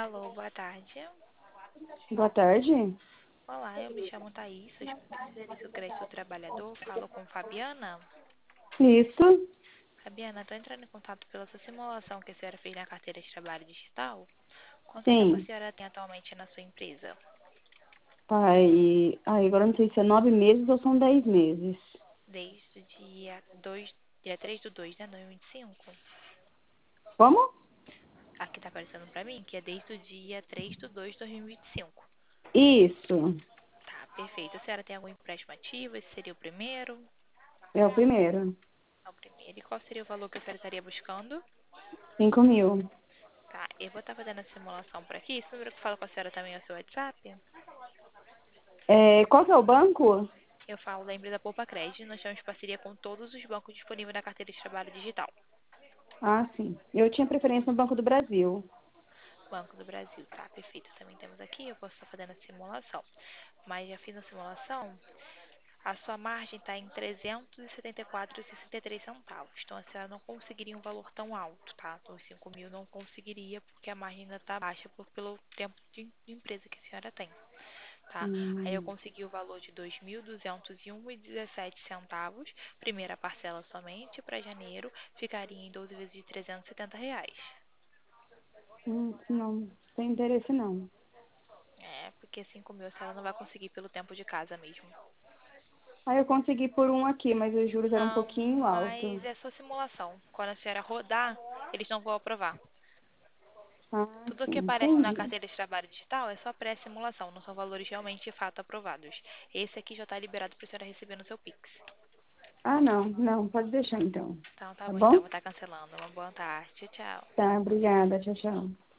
Alô, boa tarde. Boa tarde. Olá, eu me chamo Thaís, sou do Crédito Trabalhador, falo com Fabiana. Isso? Fabiana, estou entrando em contato pela sua simulação que a senhora fez na carteira de trabalho digital. Quanto tempo a Sim. senhora tem atualmente na sua empresa? Agora eu não sei se é 9 meses ou são 10 meses. Desde o dia 3 do 2, né, 2025? Como? Aqui está aparecendo para mim que é desde o dia 3 do 2 de 2025. Isso. Tá, perfeito. A senhora tem algum empréstimo ativo? Esse seria o primeiro? É o primeiro. É o primeiro. E qual seria o valor que a senhora estaria buscando? 5.000. Tá, eu vou estar fazendo a simulação por aqui. Esse número que fala com a senhora também é o seu WhatsApp? Qual que é o banco? Eu falo da empresa Poupa Crédito. Nós temos parceria com todos os bancos disponíveis na carteira de trabalho digital. Ah, sim. Eu tinha preferência no Banco do Brasil. Banco do Brasil, tá? Perfeito. Também temos aqui. Eu posso estar fazendo a simulação. Mas já fiz a simulação. A sua margem está em 374,63 centavos. Então, a senhora não conseguiria um valor tão alto, tá? Os 5.000 não conseguiria, porque a margem ainda está baixa pelo tempo de empresa que a senhora tem. Tá? Aí eu Hum, consegui o valor de 2.201,17 centavos, primeira parcela somente para janeiro, ficaria em 12 vezes de R$ 370. não, sem interesse não. É, porque 5.000 a senhora não vai conseguir pelo tempo de casa mesmo. Aí eu consegui por um aqui, mas os juros eram um Não, pouquinho alto. mas é só simulação. Quando a senhora rodar, eles não vão aprovar. Ah, Tudo que sim, aparece na entendi. carteira de trabalho digital é só pré-simulação, não são valores realmente de fato aprovados. Esse aqui já está liberado para a senhora receber no seu Pix. Ah, não, pode deixar então. Então tá Tá bom, então bom? vou estar cancelando. Uma boa tarde. Tchau. Tá, obrigada. Tchau, tchau.